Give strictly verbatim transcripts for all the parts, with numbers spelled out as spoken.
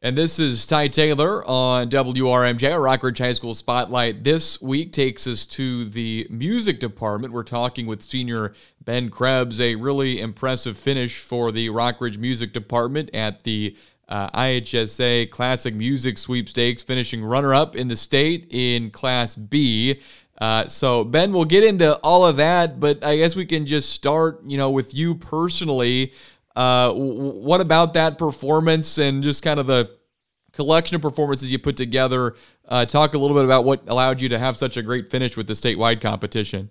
And this is Ty Taylor on W R M J. Our Rockridge High School Spotlight this week takes us to the music department. We're talking with senior Ben Krebs, a really impressive finish for the Rockridge Music Department at the uh, I H S A Classic Music Sweepstakes, finishing runner-up in the state in Class B. Uh, so, Ben, we'll get into all of that, but I guess we can just start, you know, with you personally. Uh, what about that performance and just kind of the collection of performances you put together? Uh, talk a little bit about what allowed you to have such a great finish with the statewide competition.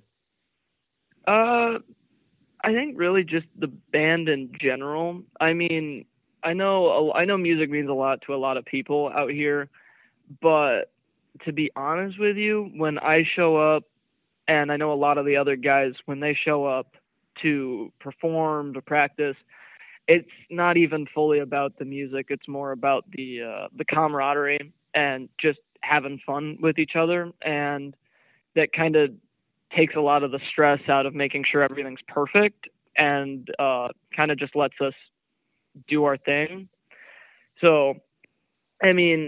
Uh, I think really just the band in general. I mean, I know I know music means a lot to a lot of people out here, but to be honest with you, when I show up, and I know a lot of the other guys, when they show up to perform, to practice, it's not even fully about the music. It's more about the uh, the camaraderie and just having fun with each other. And that kind of takes a lot of the stress out of making sure everything's perfect, and uh, kind of just lets us do our thing. So, I mean,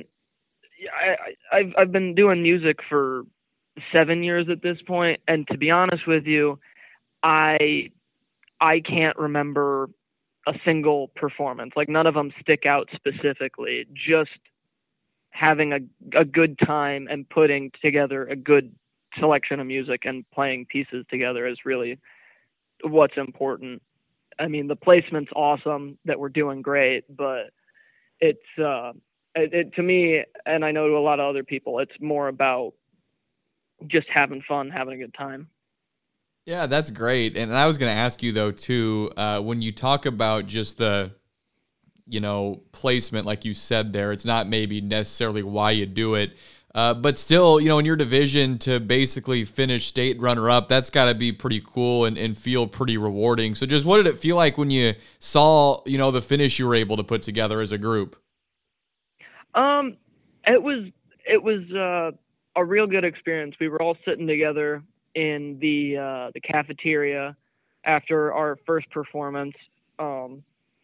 I, I've, I've been doing music for seven years at this point. And to be honest with you, I, I can't remember a single performance. Like, none of them stick out specifically. Just having a, a good time and putting together a good selection of music and playing pieces together is really what's important. I mean, the placement's awesome, that we're doing great, but it's, uh, it, it, to me, and I know to a lot of other people, it's more about just having fun, having a good time. Yeah, that's great. And I was going to ask you, though, too, uh, when you talk about just the, you know, placement, like you said there, it's not maybe necessarily why you do it, uh, but still, you know, in your division to basically finish state runner-up, that's got to be pretty cool and, and feel pretty rewarding. So just what did it feel like when you saw, you know, the finish you were able to put together as a group? Um, it was, it was uh, a real good experience. We were all sitting together in the uh, the cafeteria after our first performance, um,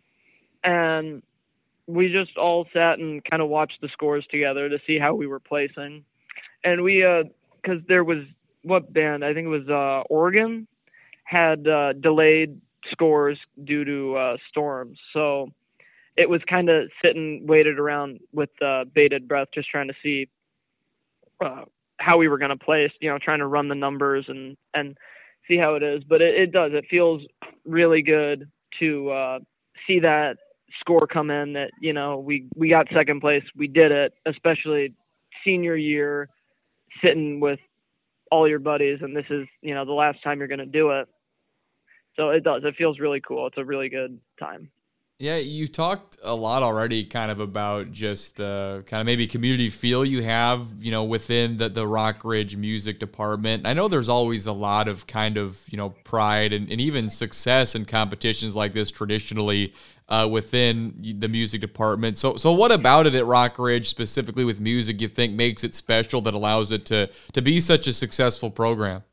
and we just all sat and kind of watched the scores together to see how we were placing. And we, uh, because there was, what band? I think it was uh, Oregon had uh, delayed scores due to uh, storms, so it was kind of sitting, waited around with uh, bated breath, just trying to see uh, how we were going to place, you know, trying to run the numbers and, and see how it is. But it, it does, it feels really good to uh, see that score come in, that, you know, we, we got second place. We did it, especially senior year, sitting with all your buddies. And this is, you know, the last time you're going to do it. So it does, it feels really cool. It's a really good time. Yeah, you talked a lot already kind of about just the kind of maybe community feel you have, you know, within the, the Rockridge Music Department. I know there's always a lot of kind of, you know, pride and, and even success in competitions like this traditionally uh, within the music department. So so what about it at Rockridge, specifically with music, you think makes it special that allows it to, to be such a successful program?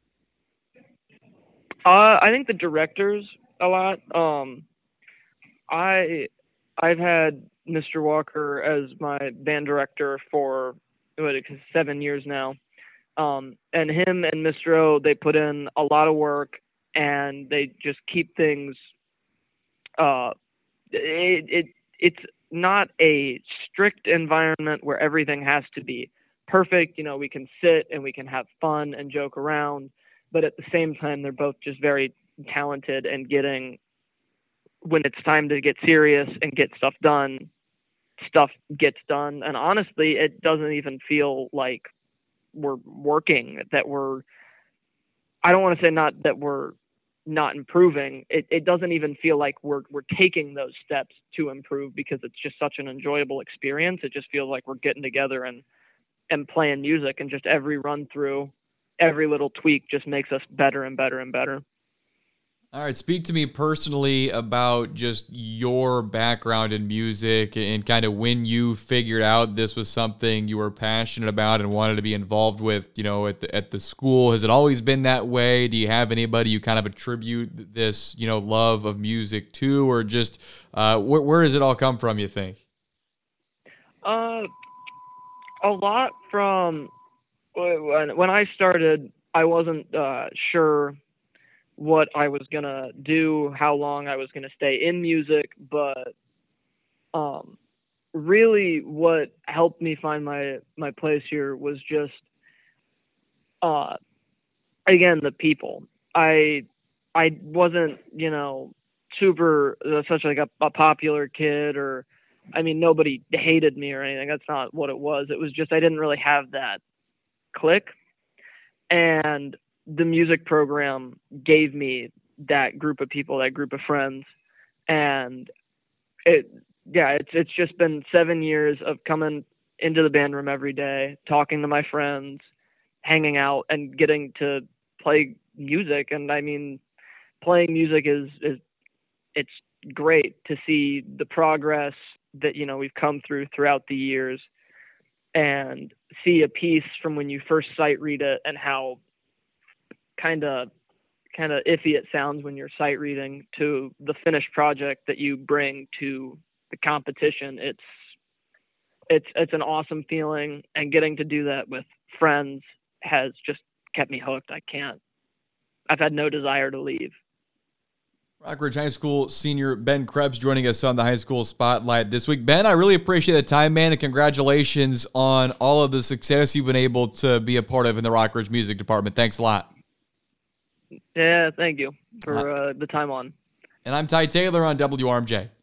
Uh, I think the directors a lot. Um, I, I've had Mister Walker as my band director for what, seven years now. Um, and him and Mister O, they put in a lot of work, and they just keep things, uh, it, it, it's not a strict environment where everything has to be perfect. You know, we can sit and we can have fun and joke around, but at the same time, they're both just very talented and getting, when it's time to get serious and get stuff done, stuff gets done. And honestly, it doesn't even feel like we're working, that we're, I don't want to say not that we're not improving. It, it doesn't even feel like we're, we're taking those steps to improve, because it's just such an enjoyable experience. It just feels like we're getting together and, and playing music, and just every run through, every little tweak just makes us better and better and better. All right, speak to me personally about just your background in music and kind of when you figured out this was something you were passionate about and wanted to be involved with, you know, at the, at the school. Has it always been that way? Do you have anybody you kind of attribute this, you know, love of music to, or just uh, where, where does it all come from, you think? Uh, a lot from when when I started, I wasn't uh, sure what I was gonna do, how long I was gonna stay in music, but um, really, what helped me find my my place here was just uh, again the people. I I wasn't you know super uh, such like a, a popular kid, or I mean nobody hated me or anything. That's not what it was. It was just I didn't really have that click, and the music program gave me that group of people, that group of friends, and it yeah it's it's just been seven years of coming into the band room every day, talking to my friends, hanging out, and getting to play music. And I mean, playing music is is it's great to see the progress that you know we've come through throughout the years, and see a piece from when you first sight read it and how kind of kind of iffy it sounds when you're sight reading to the finished project that you bring to the competition. It's it's it's an awesome feeling, and getting to do that with friends has just kept me hooked. I can't I've had no desire to leave. Rockridge High School senior Ben Krebs joining us on the High School Spotlight this week. Ben, I really appreciate the time, man, and congratulations on all of the success you've been able to be a part of in the Rockridge Music Department. Thanks a lot. Yeah, thank you for uh, the time on. And I'm Ty Taylor on W R M J.